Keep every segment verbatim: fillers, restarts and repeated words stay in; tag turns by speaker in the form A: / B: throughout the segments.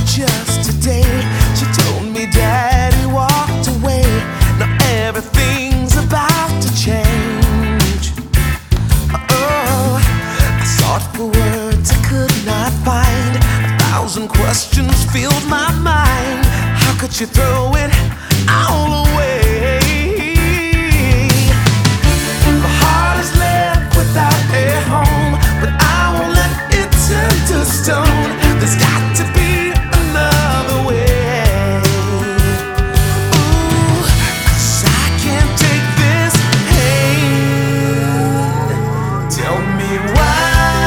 A: just today. She told me Daddy walked away. Now everything's about to change. Oh, I sought for words I could not find. A thousand questions filled my mind. How could you throw it all away? My heart is left without a home, but I won't let it turn to stone. There's got to be another way. Ooh, 'cause I can't take this pain. Tell me why.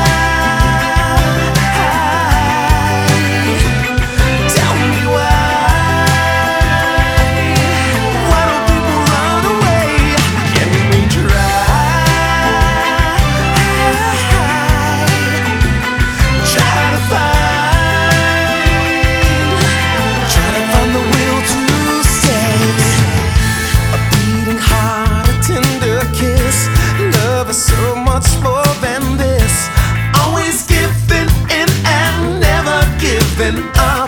A: Tell me why. Why don't people run away? Can we try? Try to find, try to find the will to stay. A beating heart, a tender kiss. Love is so much more than this. Always giving in and never giving up.